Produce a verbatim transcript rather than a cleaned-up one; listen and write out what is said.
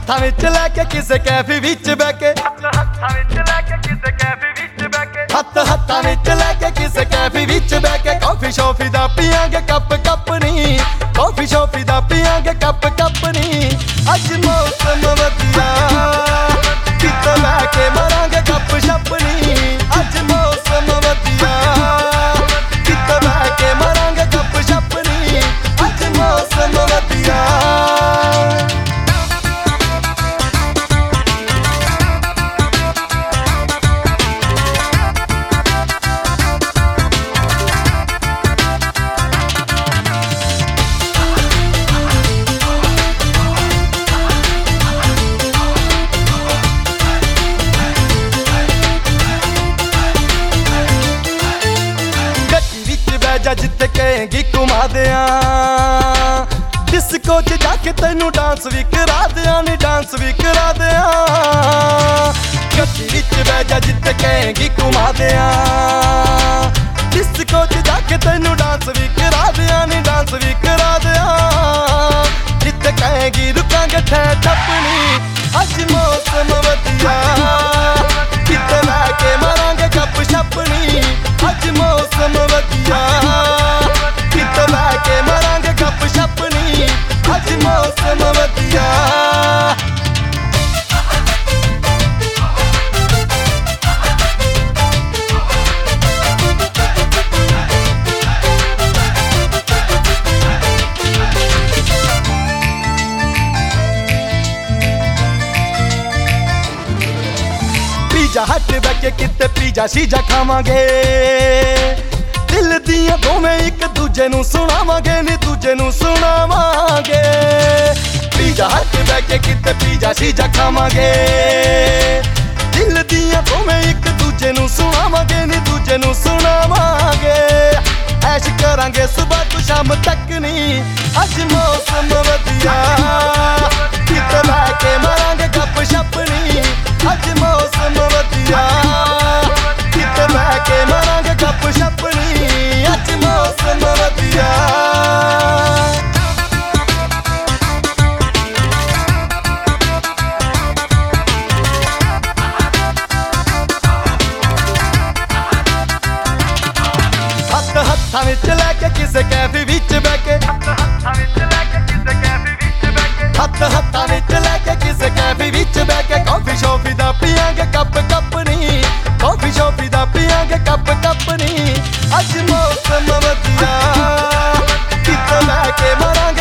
ਹੱਥਾਂ ਵਿੱਚ ਲੈ ਕੇ ਕਿਸੇ ਕੈਫੇ ਵਿੱਚ ਬਹਿ ਕੇ ਹੱਥਾਂ ਵਿੱਚ ਲੈ ਕੇ ਕਿਸੇ ਕੈਫੇ ਵਿੱਚ ਬਹਿ ਕੇ ਹੱਥ ਹੱਥਾਂ ਵਿੱਚ ਲੈ ਕੇ ਕਿਸੇ ਕੈਫੇ ਵਿੱਚ ਬਹਿ ਕੇ ਕਾਫੀ ਸ਼ੌਫੀ ਦਾ ਪੀਆਂਗੇ ਕੱਪ ਕੱਪ ਨੀ ਕਾਫੀ ਸ਼ੌਫੀ ਦਾ ਪੀਆਂਗੇ ਕੱਪ ਕੱਪ ਨੀ ਅੱਜ ਮੌਸਮ ਵਧੀਆ ਕਿਤੇ ਬਹਿ ਕੇ ਮਾਰਾਂਗੇ ਗੱਪ ਸ਼ੱਪ ਨੀ ਅੱਜ ਮੌਸਮ ਵਧੀਆ ਕਿਤੇ ਬਹਿ ਕੇ ਮਾਰਾਂਗੇ ਗੱਪ ਸ਼ੱਪ ਨੀ ਅੱਜ ਮੌਸਮ ਵਧੀਆ ਜਾ ਜਿੱਥੇ ਕਹੇਂਗੀ ਘੁਮਾ ਦਿਆਂ ਡਿਸਕੋ 'ਚ ਜਾ ਕੇ ਤੈਨੂੰ ਡਾਂਸ ਵੀ ਕਰਾ ਦਿਆਂ ਨੀ ਡਾਂਸ ਵੀ ਕਰਾ ਦਿਆਂ ਗੱਡੀ ਵਿੱਚ ਬਹਿ ਜਾ ਜਿੱਥੇ ਕਹੇਂਗੀ ਘੁਮਾ ਦਿਆਂ ਡਿਸਕੋ 'ਚ ਜਾ ਕੇ ਤੈਨੂੰ ਡਾਂਸ ਵੀ ਕਰਾ ਦਿਆਂ ਨੀ ਡਾਂਸ ਵੀ ਕਰਾ ਦਿਆਂ ਜਿੱਥੇ ਕਹੇਂਗੀ ਰੁਕਾਂਗੇ ਠਹਿ ਠੱਪਣੀ ਅੱਜ ਮੌਸਮ ਵਧੀਆ ਕਿਤੇ ਬਹਿ ਕੇ ਮਾਰਾਂਗੇ ਗੱਪ ਸ਼ੱਪ ਨੀ ਅੱਜ ਮੌਸਮ ਵਧੀਆ ਕਿਤੇ ਬਹਿ ਕੇ ਮਾਰਾਂਗੇ ਗੱਪ ਸ਼ੱਪ ਨੀ ਅੱਜ ਮੌਸਮ ਵਧੀਆ ਪੀਜ਼ਾ ਹੱਟ ਬਹਿ ਕੇ ਕਿਤੇ ਪੀਜ਼ਾ ਸ਼ੀਜ਼ਾ ਖਾਵਾਂਗੇ ਦਿਲ ਦੀਆਂ ਦੋਵੇਂ ਇੱਕ ਦੂਜੇ ਨੂੰ ਸੁਣਾਵਾਂਗੇ ਨੀ ਦੂਜੇ ਨੂੰ ਸੁਣਾਵਾਂਗੇ ਪੀਜ਼ਾ ਹੱਟ ਬਹਿ ਕੇ ਕਿਤੇ ਪੀਜ਼ਾ ਸ਼ੀਜ਼ਾ ਖਾਵਾਂਗੇ ਦਿਲ ਦੀਆਂ ਦੋਵੇਂ ਇੱਕ ਦੂਜੇ ਨੂੰ ਸੁਣਾਵਾਂਗੇ ਨੀ ਦੂਜੇ ਨੂੰ ਸੁਣਾਵਾਂਗੇ ਐਸ਼ ਕਰਾਂਗੇ ਸੁਬਾਹ ਤੋਂ ਸ਼ਾਮ ਤੱਕ ਨੀ ਅੱਜ ਮੌਸਮ ਵਧੀਆ ਕਿਤੇ ਬਹਿ ਕੇ ਮਾਰਾਂਗੇ ਗੱਪ ਸ਼ੱਪ ਨੀ ਅੱਜ ਮੌਸਮ ਵਧੀਆ ਕਿਤੇ ਬਹਿ ਕੇ ਮਾਰਾਂਗੇ ਗੱਪ ਸ਼ੱਪ ਨੀ ਅੱਜ ਮੌਸਮ ਵਧੀਆ ਹੱਥ ਹੱਥਾਂ ਵਿੱਚ ਲੈ ਕੇ ਕਿਸੇ ਕੈਫੇ ਵਿੱਚ ਬਹਿ ਕੇ ਹੱਥਾਂ ਵਿੱਚ ਲੈ ਕੇ ਕਿਸੇ ਕੈਫੇ ਵਿੱਚ ਬਹਿ ਕੇ ਹੱਥ ਹੱਥਾਂ ਵਿੱਚ ਲੈ ਕੇ ਕਿਸੇ ਕੈਫੇ ਵਿੱਚ ਬਹਿ ਕੇ ਕਾਫੀ ਸ਼ੌਫੀ ਦਾ ਪੀਆਂਗੇ ਕੱਪ ਕੱਪ ਨੀ ਕਾਫੀ ਸ਼ੌਫੀ ਦਾ ਪੀਆਂਗੇ ਕੱਪ ਕੱਪ ਨੀ ਅੱਜ ਮੌਸਮ ਵਧੀਆ ਕਿਤੇ ਬਹਿ ਕੇ ਮਾਰਾਂਗੇ